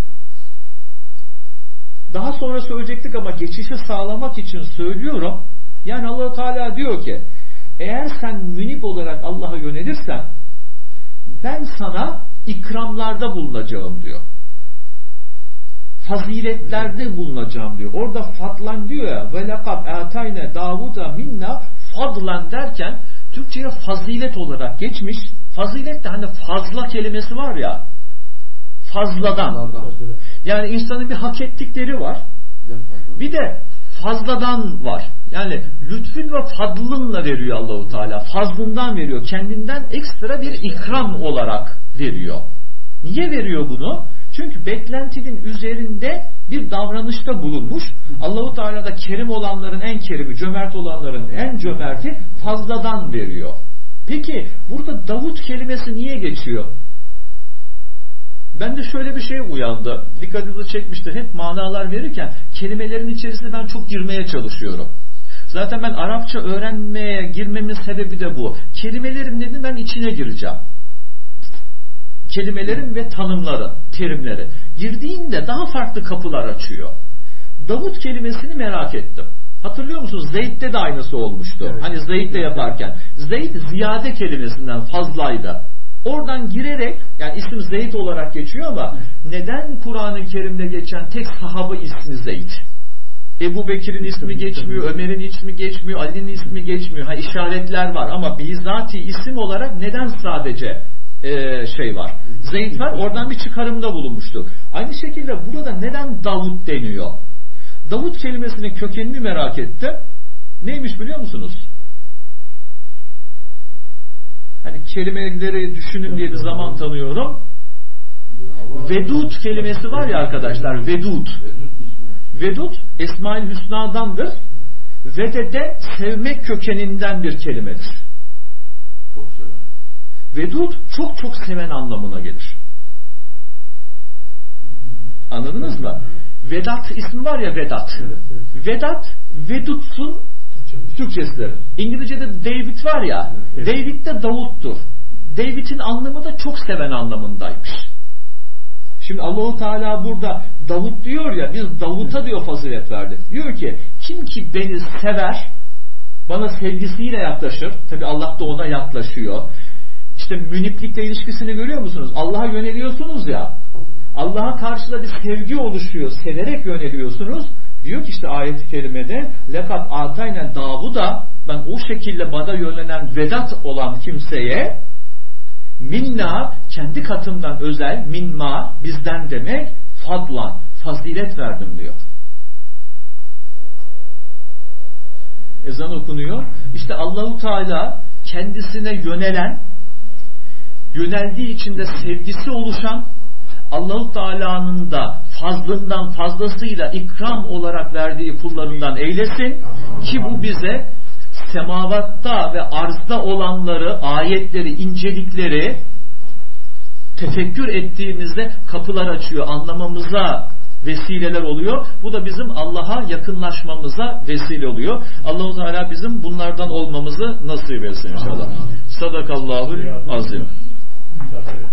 Daha sonra söyleyecektik ama geçişi sağlamak için söylüyorum. Yani Allahu Teala diyor ki, eğer sen münip olarak Allah'a yönelirsen ben sana ikramlarda bulunacağım diyor. Faziletlerde bulunacağım diyor. Orada fadlan diyor ya, ve lekad atayna Davuda minna fadlan derken Türkçe'ye fazilet olarak geçmiş. Fazilet de hani fazla kelimesi var ya, fazladan. Yani insanın bir hak ettikleri var. Bir de fazladan var. Yani lütfün ve fadlınla veriyor Allahu Teala. Fazlından veriyor. Kendinden ekstra bir ikram olarak veriyor. Niye veriyor bunu? Çünkü beklentinin üzerinde bir davranışta bulunmuş. Allahu Teala da kerim olanların en kerimi, cömert olanların en cömerti fazladan veriyor. Peki burada Davut kelimesi niye geçiyor? Ben de şöyle bir şey uyandı. Dikkatinizi çekmiştir. Hep manalar verirken kelimelerin içerisine ben çok girmeye çalışıyorum. Zaten ben Arapça öğrenmeye girmemin sebebi de bu. Kelimelerin dedim ben içine gireceğim. Kelimelerin ve tanımların, terimleri. girdiğinde daha farklı kapılar açıyor. Davut kelimesini merak ettim. Hatırlıyor musunuz? Zeyd'de de aynısı olmuştu. Evet. Hani Zeyd'de yaparken. Zeyd ziyade kelimesinden fazlaydı. Oradan girerek, yani isim Zeyd olarak geçiyor ama neden Kur'an-ı Kerim'de geçen tek sahabe ismi Zeyd? Ebu Bekir'in ismi geçmiyor, Ömer'in ismi geçmiyor, Ali'nin ismi geçmiyor. İşaretler var ama bizatihi isim olarak neden sadece var? Zeyd var. Oradan bir çıkarımda bulunmuştuk. Aynı şekilde burada neden Davut deniyor? Davut kelimesinin kökenini merak ettim. Neymiş biliyor musunuz? Hani kelimeleri düşünün diye bir zaman tanıyorum. Vedud kelimesi var ya arkadaşlar. Vedud. Vedud Esma-ül Hüsna'dandır. Vedede sevmek kökeninden bir kelimedir. Çok seven. Vedud çok çok seven anlamına gelir. Anladınız mı? Vedat ismi var ya, Vedat. Evet. Vedat, Vedud'sun Türkçesidir. İngilizce'de David var ya, evet. David de Davut'tur. David'in anlamı da çok seven anlamındaymış. Şimdi Allah-u Teala burada Davut diyor ya, biz Davut'a diyor fazilet verdik. Diyor ki kim ki beni sever, bana sevgisiyle yaklaşır. Tabi Allah da ona yaklaşıyor. İşte müniplikle ilişkisini görüyor musunuz? Allah'a yöneliyorsunuz ya, Allah'a karşı da bir sevgi oluşuyor. Severek yöneliyorsunuz. Diyor ki işte ayet-i kerimede lekat ataynen Davud'a, ben o şekilde bana yönlenen vedat olan kimseye minna, kendi katımdan özel, minma bizden demek, fadlan fazilet verdim diyor. Ezan okunuyor. İşte Allah-u Teala kendisine yöneldiği için de sevgisi oluşan, Allah-u Teala'nın da fazlından fazlasıyla ikram olarak verdiği kullarından eylesin ki bu bize semavatta ve arzda olanları, ayetleri, incelikleri tefekkür ettiğimizde kapılar açıyor, anlamamıza vesileler oluyor. Bu da bizim Allah'a yakınlaşmamıza vesile oluyor. Allah-u Teala bizim bunlardan olmamızı nasip etsin inşallah. Sadakallahul azim.